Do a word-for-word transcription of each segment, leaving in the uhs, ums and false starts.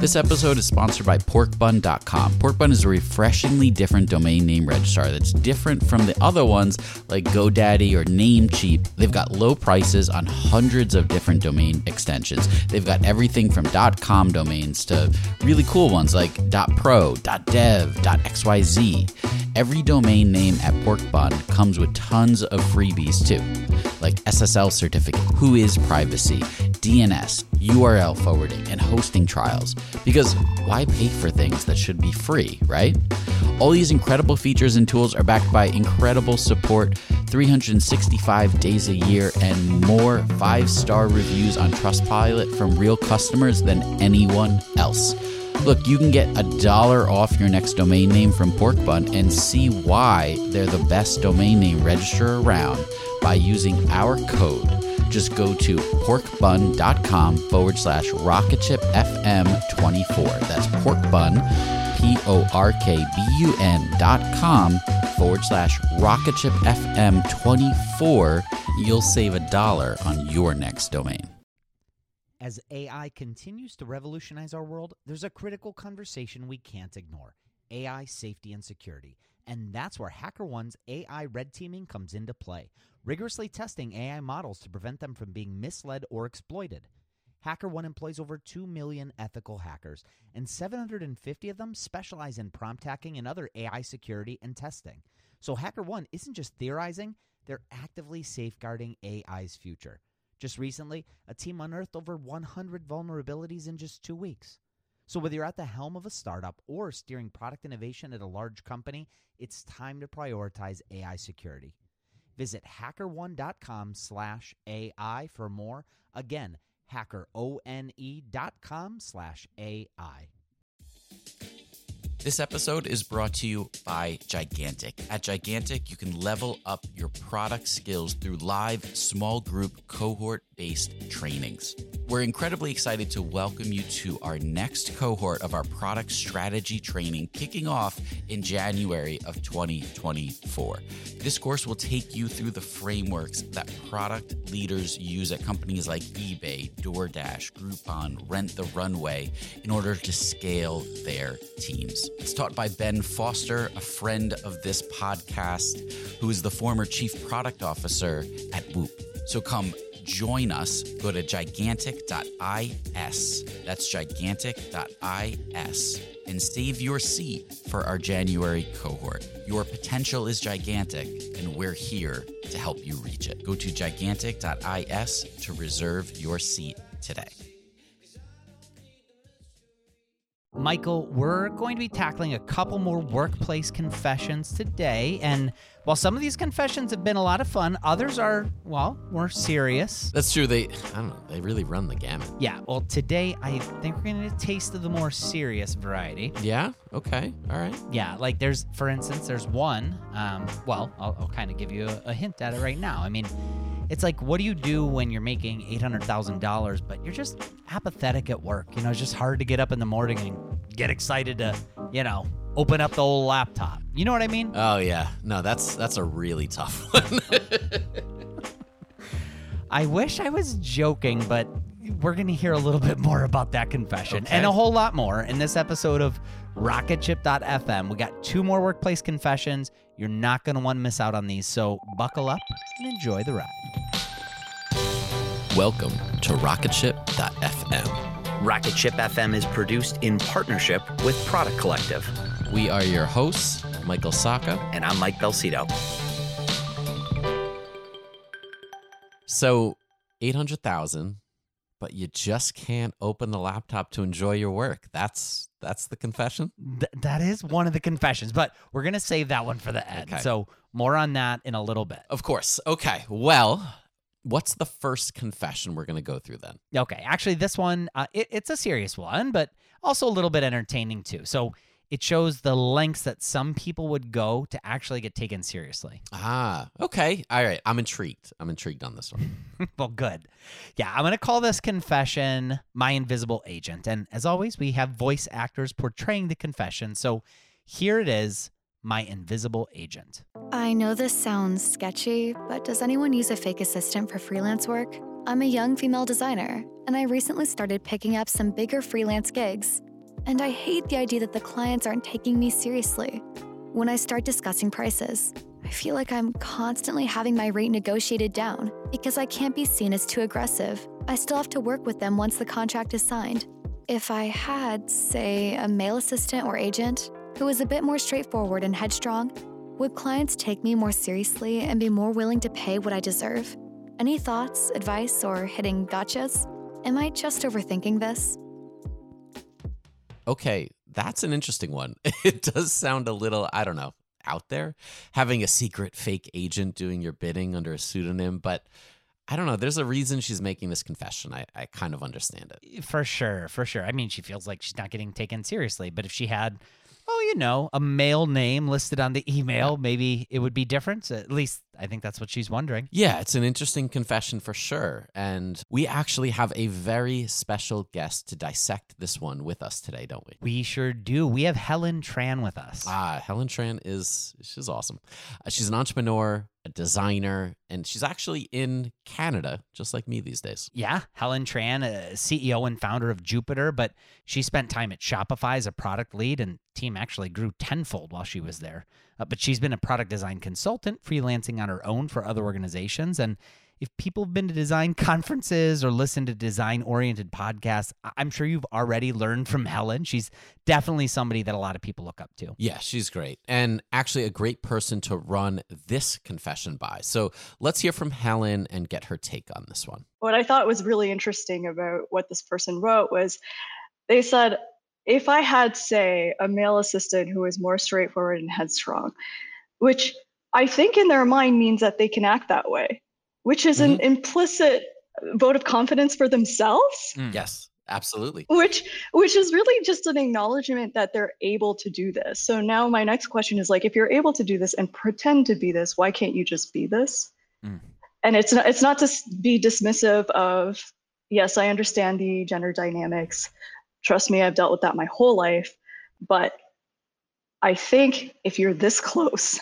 This episode is sponsored by pork bun dot com. Pork Bun is a refreshingly different domain name registrar that's different from the other ones like GoDaddy or Namecheap. They've got low prices on hundreds of different domain extensions. They've got everything from .com domains to really cool ones like .pro, .dev, .xyz. Every domain name at Porkbun comes with tons of freebies too, like S S L certificate, Whois privacy, D N S, U R L forwarding, and hosting trials. Because why pay for things that should be free, right? All these incredible features and tools are backed by incredible support, three hundred sixty-five days a year, and more five-star reviews on Trustpilot from real customers than anyone else. Look, you can get a dollar off your next domain name from Porkbun and see why they're the best domain name registrar around by using our code. Just go to porkbun.com forward slash rocketshipfm24. That's porkbun, P O R K B U N dot com forward slash rocketshipfm24. You'll save a dollar on your next domain. As A I continues to revolutionize our world, there's a critical conversation we can't ignore: A I safety and security. And that's where HackerOne's A I red teaming comes into play, rigorously testing A I models to prevent them from being misled or exploited. HackerOne employs over two million ethical hackers, and seven hundred fifty of them specialize in prompt hacking and other A I security and testing. So HackerOne isn't just theorizing, they're actively safeguarding A I's future. Just recently, a team unearthed over one hundred vulnerabilities in just two weeks. So whether you're at the helm of a startup or steering product innovation at a large company, it's time to prioritize A I security. Visit hackerone.com slash AI for more. Again, hackerone.com slash AI. This episode is brought to you by Gigantic. At Gigantic, you can level up your product skills through live, small group, cohort-based trainings. We're incredibly excited to welcome you to our next cohort of our product strategy training, kicking off in January of twenty twenty-four. This course will take you through the frameworks that product leaders use at companies like eBay, DoorDash, Groupon, Rent the Runway in order to scale their teams. It's taught by Ben Foster, a friend of this podcast, who is the former chief product officer at Whoop. So come join us. Go to gigantic dot is. That's gigantic dot is and save your seat for our January cohort. Your potential is gigantic, and we're here to help you reach it. Go to gigantic dot is to reserve your seat today. Michael, we're going to be tackling a couple more workplace confessions today, and while some of these confessions have been a lot of fun, others are, well, more serious. That's true. They, I don't know, they really run the gamut. Yeah, well, today I think we're going to taste of the more serious variety. Yeah? Okay. All right. Yeah, like there's, for instance, there's one, um, well, I'll, I'll kind of give you a, a hint at it right now. I mean, it's like, what do you do when you're making eight hundred thousand dollars, but you're just apathetic at work? You know, it's just hard to get up in the morning and get excited to, you know, open up the old laptop. You know what I mean? Oh, yeah. No, that's that's a really tough one. I wish I was joking, but we're going to hear a little bit more about that confession Okay. and a whole lot more in this episode of rocket ship dot f m. We got two more workplace confessions. You're not going to want to miss out on these, so buckle up and enjoy the ride. Welcome to rocket ship dot f m. Rocket Ship F M is produced in partnership with Product Collective. We are your hosts, Michael Sacca. And I'm Mike Belcito. So, eight hundred thousand, but you just can't open the laptop to enjoy your work. That's that's the confession? Th- that is one of the confessions, but we're going to save that one for the end. Okay. So more on that in a little bit. Of course. Okay. Well, what's the first confession we're going to go through then? Okay. Actually, this one, uh, it, it's a serious one, but also a little bit entertaining too. So it shows the lengths that some people would go to actually get taken seriously. Ah, okay. All right. I'm intrigued. I'm intrigued on this one. Well, good. Yeah, I'm going to call this confession My Invisible Agent. And as always, we have voice actors portraying the confession. So here it is, My Invisible Agent. I know this sounds sketchy, but does anyone use a fake assistant for freelance work? I'm a young female designer, and I recently started picking up some bigger freelance gigs. And I hate the idea that the clients aren't taking me seriously. When I start discussing prices, I feel like I'm constantly having my rate negotiated down because I can't be seen as too aggressive. I still have to work with them once the contract is signed. If I had, say, a male assistant or agent who was a bit more straightforward and headstrong, would clients take me more seriously and be more willing to pay what I deserve? Any thoughts, advice, or hitting gotchas? Am I just overthinking this? Okay, that's an interesting one. It does sound a little, I don't know, out there, having a secret fake agent doing your bidding under a pseudonym, but I don't know. There's a reason she's making this confession. I, I kind of understand it. For sure, for sure. I mean, she feels like she's not getting taken seriously, but if she had, oh, you know, a male name listed on the email, yeah. maybe it would be different. At least I think that's what she's wondering. Yeah, it's an interesting confession for sure. And we actually have a very special guest to dissect this one with us today, don't we? We sure do. We have Helen Tran with us. Ah, Helen Tran is, she's awesome. Uh, she's an entrepreneur, a designer, and she's actually in Canada, just like me these days. Yeah, Helen Tran, a C E O and founder of Jupiter, but she spent time at Shopify as a product lead, and team actually grew tenfold while she was there. Uh, but she's been a product design consultant, freelancing on her own for other organizations. And if people have been to design conferences or listened to design-oriented podcasts, I'm sure you've already learned from Helen. She's definitely somebody that a lot of people look up to. Yeah, she's great. And actually a great person to run this confession by. So let's hear from Helen and get her take on this one. What I thought was really interesting about what this person wrote was they said, if I had, say, a male assistant who was more straightforward and headstrong, which I think in their mind means that they can act that way, which is mm-hmm. an implicit vote of confidence for themselves. Mm. Yes, absolutely. Which which is really just an acknowledgement that they're able to do this. So now my next question is like, if you're able to do this and pretend to be this, why can't you just be this? Mm. And it's not, it's not to be dismissive of, yes, I understand the gender dynamics. Trust me, I've dealt with that my whole life. But I think if you're this close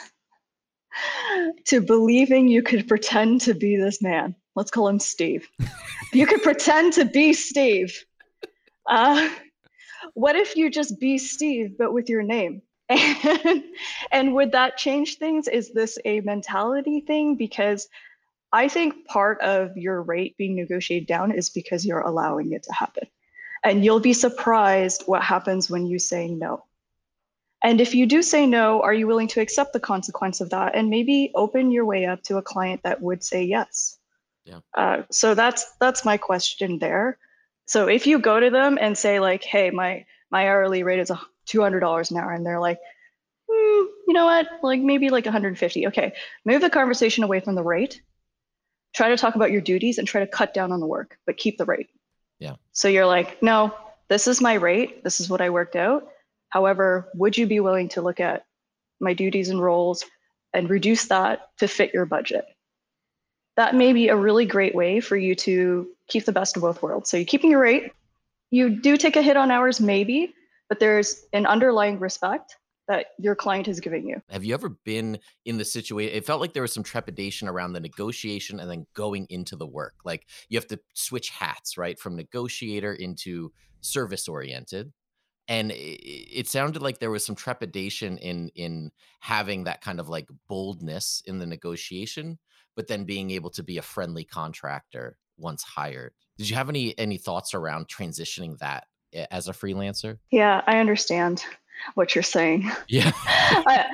to believing you could pretend to be this man, let's call him Steve. You could pretend to be Steve. Uh, what if you just be Steve, but with your name? And, and would that change things? Is this a mentality thing? Because I think part of your rate being negotiated down is because you're allowing it to happen. And you'll be surprised what happens when you say no. And if you do say no, are you willing to accept the consequence of that and maybe open your way up to a client that would say yes? Yeah. Uh, so that's that's my question there. So if you go to them and say like, hey, my my hourly rate is two hundred dollars an hour, and they're like, mm, you know what, like maybe like one hundred fifty. Okay, move the conversation away from the rate. Try to talk about your duties and try to cut down on the work, but keep the rate. Yeah. So you're like, no, this is my rate. This is what I worked out. However, would you be willing to look at my duties and roles and reduce that to fit your budget? That may be a really great way for you to keep the best of both worlds. So you're keeping your rate. You do take a hit on hours, maybe, but there's an underlying respect that your client is giving you. Have you ever been in the situation? It felt like there was some trepidation around the negotiation and then going into the work. Like you have to switch hats, right? From negotiator into service oriented. And it, it sounded like there was some trepidation in, in having that kind of like boldness in the negotiation, but then being able to be a friendly contractor once hired. Did you have any, any thoughts around transitioning that as a freelancer? Yeah, I understand what you're saying. Yeah. I,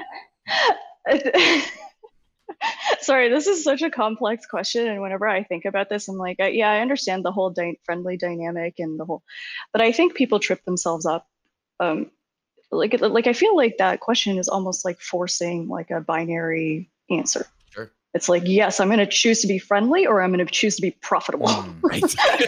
sorry, this is such a complex question. And whenever I think about this, I'm like, yeah, I understand the whole dy- friendly dynamic and the whole, but I think people trip themselves up. Um, like, like I feel like that question is almost like forcing like a binary answer. Sure. It's like, yes, I'm going to choose to be friendly or I'm going to choose to be profitable. Mm, right.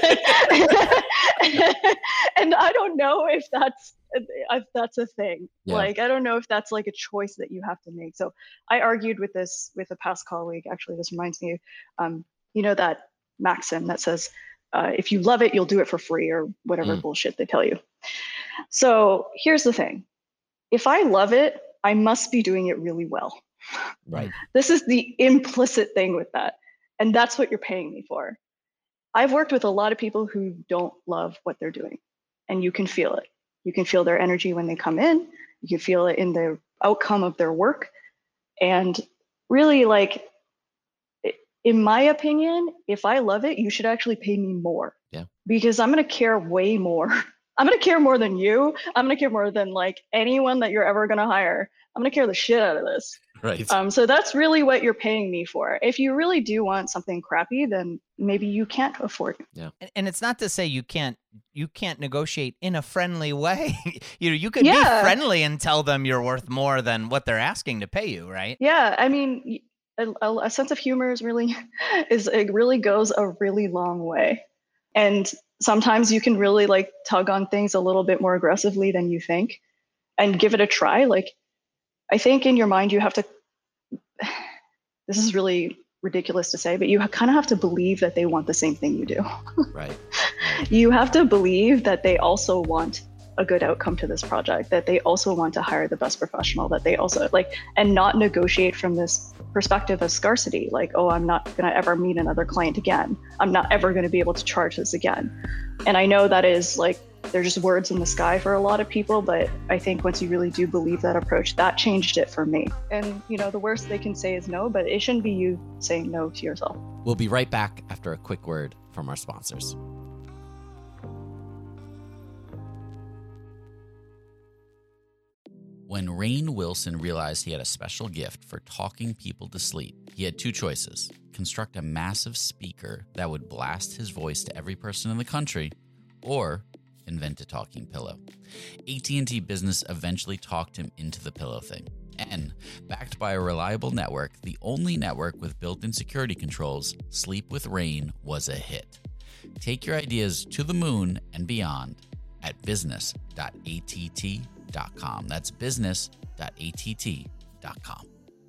And I don't know if that's, if that's a thing. Yeah. Like, I don't know if that's like a choice that you have to make. So I argued with this with a past colleague. Actually, this reminds me, um, you know, that maxim that says, uh, if you love it, you'll do it for free or whatever mm. bullshit they tell you. So here's the thing. If I love it, I must be doing it really well. Right. This is the implicit thing with that. And that's what you're paying me for. I've worked with a lot of people who don't love what they're doing, and you can feel it. You can feel their energy when they come in. You can feel it in the outcome of their work. And really, like, in my opinion, if I love it, you should actually pay me more. Yeah. Because I'm going to care way more. I'm going to care more than you. I'm going to care more than like anyone that you're ever going to hire. I'm going to care the shit out of this. Right. Um, so that's really what you're paying me for. If you really do want something crappy, then maybe you can't afford it. Yeah. And, and it's not to say you can't you can't negotiate in a friendly way. you know, you could Yeah. be friendly and tell them you're worth more than what they're asking to pay you, right? Yeah, I mean, a, a, a sense of humor is really is it really goes a really long way. And sometimes you can really like tug on things a little bit more aggressively than you think and give it a try. Like, I think in your mind you have to, this is really ridiculous to say, but you kind of have to believe that they want the same thing you do. Right. You have to believe that they also want a good outcome to this project, that they also want to hire the best professional, that they also like, and not negotiate from this perspective of scarcity. Like, oh, I'm not going to ever meet another client again. I'm not ever going to be able to charge this again. And I know that is like, they're just words in the sky for a lot of people, but I think once you really do believe that approach, that changed it for me. And, you know, the worst they can say is no, but it shouldn't be you saying no to yourself. We'll be right back after a quick word from our sponsors. When Rainn Wilson realized he had a special gift for talking people to sleep, he had two choices: construct a massive speaker that would blast his voice to every person in the country, or invent a talking pillow. A T and T Business eventually talked him into the pillow thing. And, backed by a reliable network, the only network with built-in security controls, Sleep with Rainn was a hit. Take your ideas to the moon and beyond at business dot A T T dot com. That's business dot A T T dot com.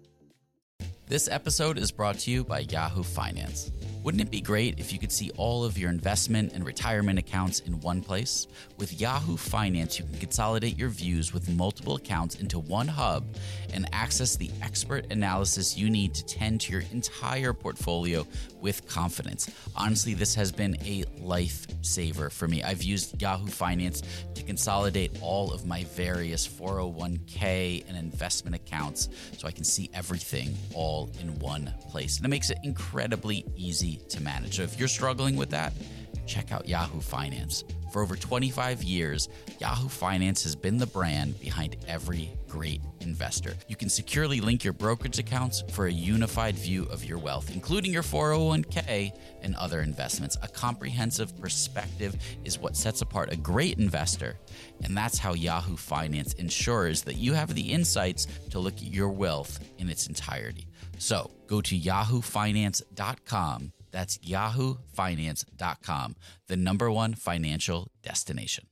This episode is brought to you by Yahoo Finance. Wouldn't it be great if you could see all of your investment and retirement accounts in one place? With Yahoo Finance, you can consolidate your views with multiple accounts into one hub and access the expert analysis you need to tend to your entire portfolio with confidence. Honestly, this has been a lifesaver for me. I've used Yahoo Finance to consolidate all of my various four oh one k and investment accounts so I can see everything all in one place. And it makes it incredibly easy to manage. So if you're struggling with that, check out Yahoo Finance. For over twenty-five years, Yahoo Finance has been the brand behind every great investor. You can securely link your brokerage accounts for a unified view of your wealth, including your four oh one k and other investments. A comprehensive perspective is what sets apart a great investor, and that's how Yahoo Finance ensures that you have the insights to look at your wealth in its entirety. So go to yahoo finance dot com. That's yahoo finance dot com, the number one financial destination.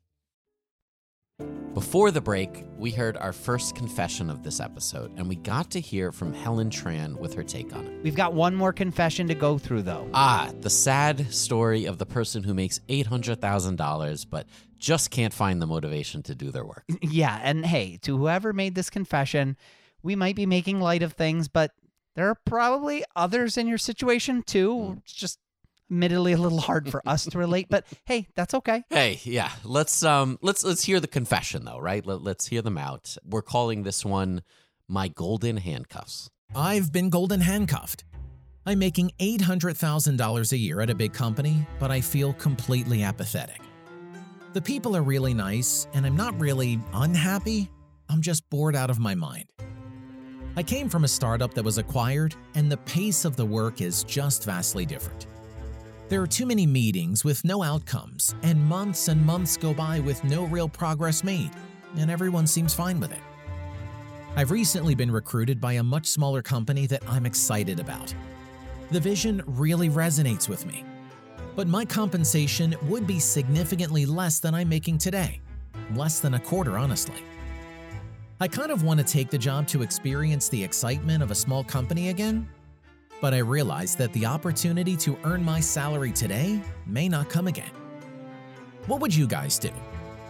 Before the break, we heard our first confession of this episode, and we got to hear from Helen Tran with her take on it. We've got one more confession to go through, though. Ah, the sad story of the person who makes eight hundred thousand dollars but just can't find the motivation to do their work. Yeah, and hey, to whoever made this confession, we might be making light of things, but there are probably others in your situation too. It's just admittedly a little hard for us to relate, but hey, that's okay. Hey, yeah, let's um, let's let's hear the confession though, right? Let, let's hear them out. We're calling this one "My Golden Handcuffs." I've been golden handcuffed. I'm making eight hundred thousand dollars a year at a big company, but I feel completely apathetic. The people are really nice, and I'm not really unhappy. I'm just bored out of my mind. I came from a startup that was acquired, and the pace of the work is just vastly different. There are too many meetings with no outcomes, and months and months go by with no real progress made, and everyone seems fine with it. I've recently been recruited by a much smaller company that I'm excited about. The vision really resonates with me, but my compensation would be significantly less than I'm making today, less than a quarter, honestly. I kind of want to take the job to experience the excitement of a small company again, but I realize that the opportunity to earn my salary today may not come again. What would you guys do?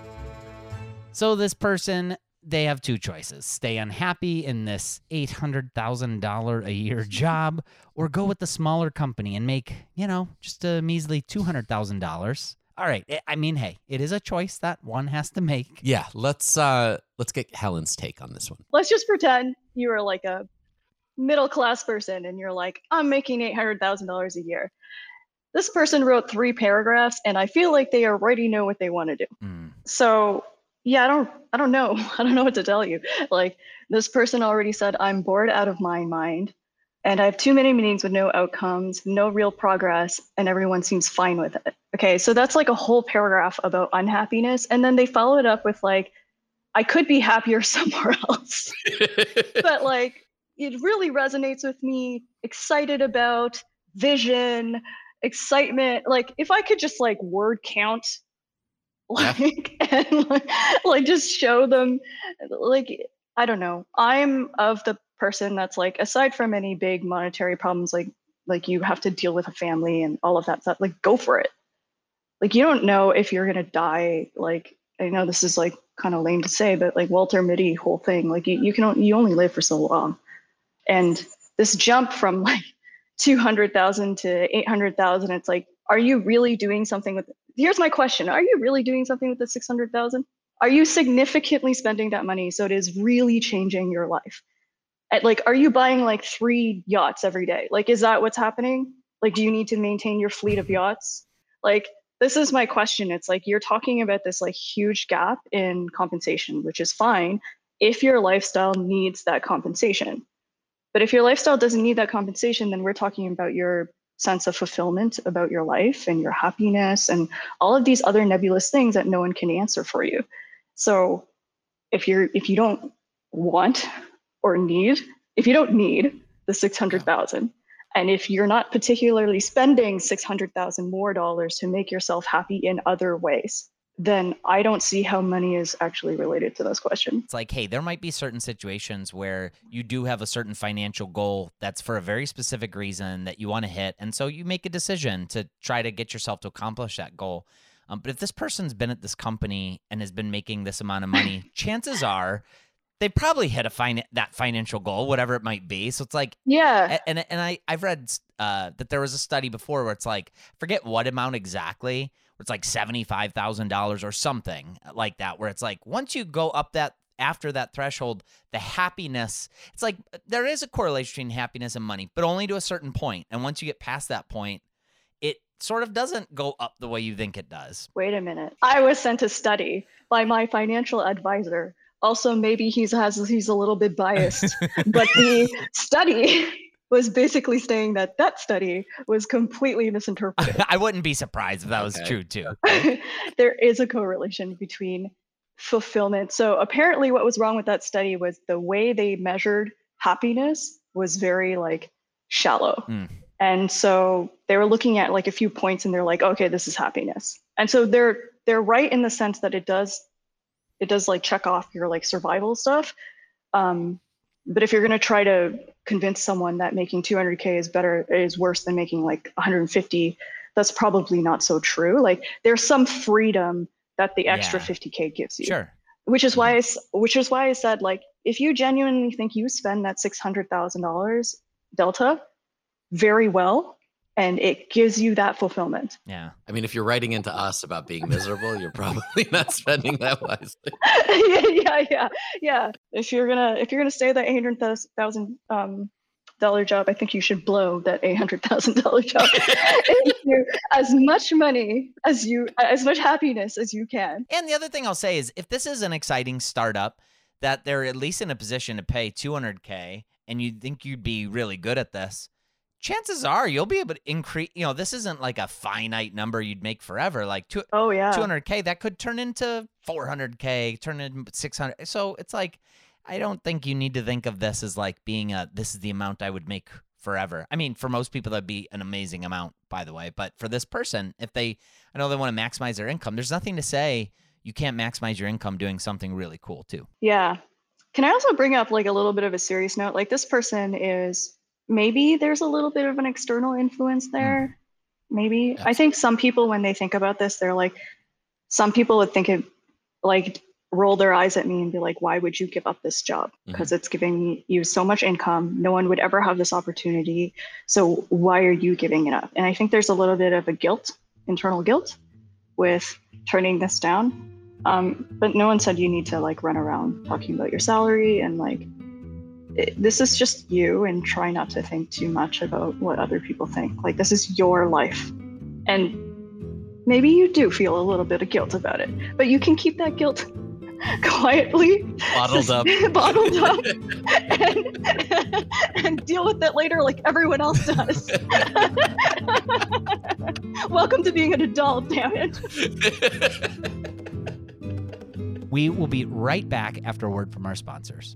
So this person, they have two choices: stay unhappy in this eight hundred thousand dollars a year job, or go with the smaller company and make, you know, just a measly two hundred thousand dollars. All right. I mean, hey, it is a choice that one has to make. Yeah, let's uh let's get Helen's take on this one. Let's just pretend you are like a middle class person and you're like, I'm making eight hundred thousand dollars a year. This person wrote three paragraphs and I feel like they already know what they want to do. Mm. So yeah, I don't I don't know. I don't know what to tell you. Like, this person already said, I'm bored out of my mind and I have too many meetings with no outcomes, no real progress, and everyone seems fine with it. Okay, so that's like a whole paragraph about unhappiness. And then they follow it up with like, I could be happier somewhere else. But like, it really resonates with me, excited about vision, excitement. Like, if I could just like word count, like, yeah. and like, like just show them, like, I don't know. I'm of the person that's like, aside from any big monetary problems, like, like you have to deal with a family and all of that stuff, like, go for it. Like, you don't know if you're going to die. Like, I know this is like kind of lame to say, but like Walter Mitty whole thing, like you, you can, you only live for so long. And this jump from like two hundred thousand to eight hundred thousand, it's like, are you really doing something with, here's my question. Are you really doing something with the six hundred thousand? Are you significantly spending that money so it is really changing your life? At, like, are you buying like three yachts every day? Like, is that what's happening? Like, do you need to maintain your fleet of yachts? Like, this is my question. It's like, you're talking about this like huge gap in compensation, which is fine if your lifestyle needs that compensation. But if your lifestyle doesn't need that compensation, then we're talking about your sense of fulfillment about your life and your happiness and all of these other nebulous things that no one can answer for you. So if you're, if you don't want or need, if you don't need the six hundred thousand, and if you're not particularly spending six hundred thousand more dollars to make yourself happy in other ways, then I don't see how money is actually related to this question. It's like, hey, there might be certain situations where you do have a certain financial goal that's for a very specific reason that you want to hit. And so you make a decision to try to get yourself to accomplish that goal. Um, but if this person's been at this company and has been making this amount of money, chances are they probably hit a fin- that financial goal, whatever it might be. So it's like, yeah. And and I I've read uh, that there was a study before where it's like, forget what amount exactly, where it's like seventy-five thousand dollars or something like that, where it's like once you go up that after that threshold, the happiness, it's like there is a correlation between happiness and money, but only to a certain point. And once you get past that point, it sort of doesn't go up the way you think it does. Wait a minute. I was sent a study by my financial advisor. Also, maybe he's has he's a little bit biased, but the study was basically saying that that study was completely misinterpreted. I wouldn't be surprised if that was okay. true too. Okay. There is a correlation between fulfillment. So apparently what was wrong with that study was the way they measured happiness was very like shallow. Mm. And so they were looking at like a few points and they're like, okay, this is happiness. And so they're they're right in the sense that it does it does like check off your like survival stuff. Um, but if you're going to try to convince someone that making two hundred K is better, is worse than making like one hundred fifty, that's probably not so true. Like there's some freedom that the extra yeah. fifty K gives you. Sure. Which is why I, which is why I said, like, if you genuinely think you spend that six hundred thousand dollars delta very well, and it gives you that fulfillment. Yeah. I mean, if you're writing into us about being miserable, you're probably not spending that wisely. yeah, yeah, yeah, yeah. If you're gonna if you're gonna stay at that eight hundred thousand um dollar job, I think you should blow that eight hundred thousand dollar job into as much money as you, as much happiness as you can. And the other thing I'll say is, if this is an exciting startup that they're at least in a position to pay two hundred K, and you think you'd be really good at this, chances are you'll be able to increase, you know, this isn't like a finite number you'd make forever. Like two, oh, yeah. two hundred K, that could turn into four hundred K, turn into six hundred. So it's like, I don't think you need to think of this as like being a, this is the amount I would make forever. I mean, for most people, that'd be an amazing amount, by the way. But for this person, if they, I know they want to maximize their income, there's nothing to say you can't maximize your income doing something really cool too. Yeah. Can I also bring up like a little bit of a serious note? Like this person is, maybe there's a little bit of an external influence there. Mm. Maybe. Yes. I think some people, when they think about this, they're like, some people would think it, like, roll their eyes at me and be like, why would you give up this job? Because mm-hmm. it's giving you so much income. No one would ever have this opportunity. So why are you giving it up? And I think there's a little bit of a guilt, internal guilt, with turning this down. Um, but no one said you need to like run around talking about your salary and like, it, this is just you, and try not to think too much about what other people think. Like, this is your life. And maybe you do feel a little bit of guilt about it, but you can keep that guilt quietly bottled up bottled up and, and deal with it later like everyone else does. Welcome to being an adult, damn it. We will be right back after a word from our sponsors.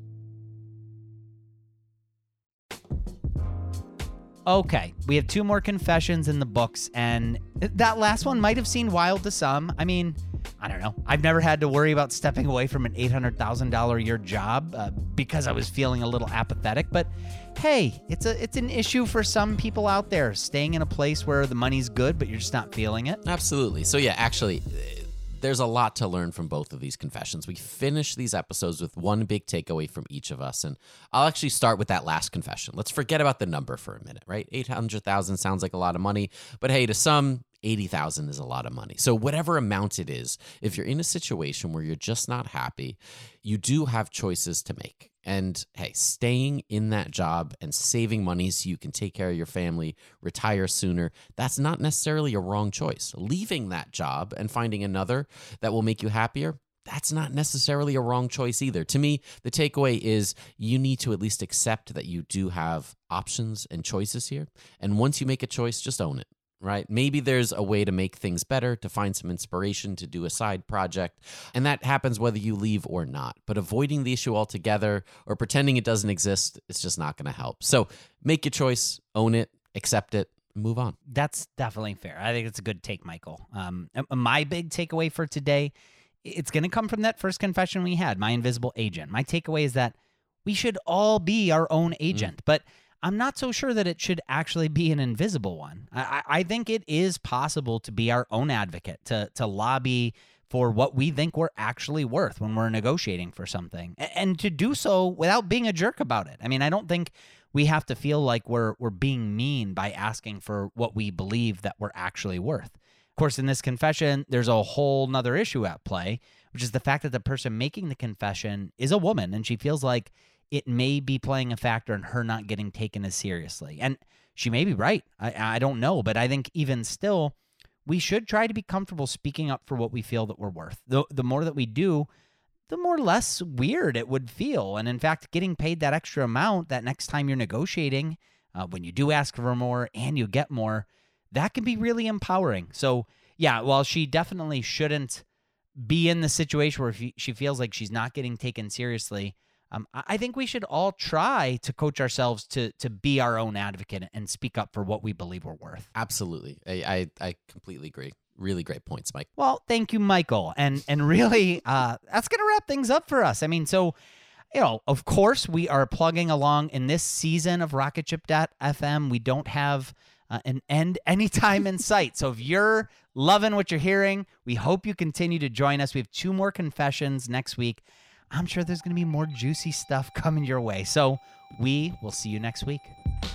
Okay, we have two more confessions in the books, and that last one might have seemed wild to some. I mean, I don't know. I've never had to worry about stepping away from an eight hundred thousand dollars a year job uh, because I was feeling a little apathetic. But hey, it's a it's an issue for some people out there, staying in a place where the money's good, but you're just not feeling it. Absolutely. So yeah, actually, there's a lot to learn from both of these confessions. We finish these episodes with one big takeaway from each of us, and I'll actually start with that last confession. Let's forget about the number for a minute, right? eight hundred thousand sounds like a lot of money, but hey, to some, eighty thousand is a lot of money. So whatever amount it is, if you're in a situation where you're just not happy, you do have choices to make. And hey, staying in that job and saving money so you can take care of your family, retire sooner, that's not necessarily a wrong choice. Leaving that job and finding another that will make you happier, that's not necessarily a wrong choice either. To me, the takeaway is you need to at least accept that you do have options and choices here. And once you make a choice, just own it. Right? Maybe there's a way to make things better, to find some inspiration, to do a side project, and that happens whether you leave or not. But avoiding the issue altogether or pretending it doesn't exist, it's just not going to help. So make your choice, own it, accept it, move on. That's definitely fair. I think it's a good take, Michael. Um, my big takeaway for today, it's going to come from that first confession we had, my invisible agent. My takeaway is that we should all be our own agent, mm. but I'm not so sure that it should actually be an invisible one. I, I think it is possible to be our own advocate, to to lobby for what we think we're actually worth when we're negotiating for something, and to do so without being a jerk about it. I mean, I don't think we have to feel like we're we're being mean by asking for what we believe that we're actually worth. Of course, in this confession, there's a whole nother issue at play, which is the fact that the person making the confession is a woman, and she feels like it may be playing a factor in her not getting taken as seriously. And she may be right. I, I don't know. But I think even still, we should try to be comfortable speaking up for what we feel that we're worth. The, the more that we do, the more less weird it would feel. And in fact, getting paid that extra amount that next time you're negotiating, uh, when you do ask for more and you get more, that can be really empowering. So yeah, while she definitely shouldn't be in the situation where she feels like she's not getting taken seriously, Um, I think we should all try to coach ourselves to to be our own advocate and speak up for what we believe we're worth. Absolutely. I, I, I completely agree. Really great points, Mike. Well, thank you, Michael. And and really, uh, that's going to wrap things up for us. I mean, so, you know, of course, we are plugging along in this season of Rocket Ship dot F M. We don't have uh, an end anytime in sight. So if you're loving what you're hearing, we hope you continue to join us. We have two more confessions next week. I'm sure there's going to be more juicy stuff coming your way. So we will see you next week.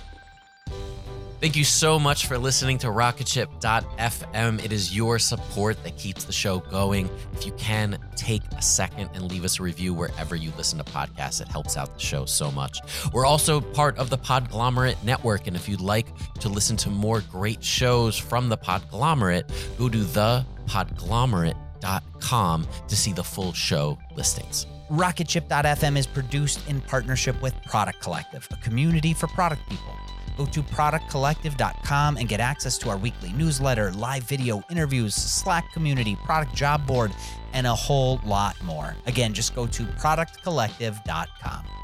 Thank you so much for listening to Rocket Ship dot F M. It is your support that keeps the show going. If you can, take a second and leave us a review wherever you listen to podcasts. It helps out the show so much. We're also part of the Podglomerate Network, and if you'd like to listen to more great shows from the Podglomerate, go to the podglomerate dot com to see the full show listings. Rocket Ship dot F M is produced in partnership with Product Collective, a community for product people. Go to product collective dot com and get access to our weekly newsletter, live video interviews, Slack community, product job board, and a whole lot more. Again, just go to product collective dot com.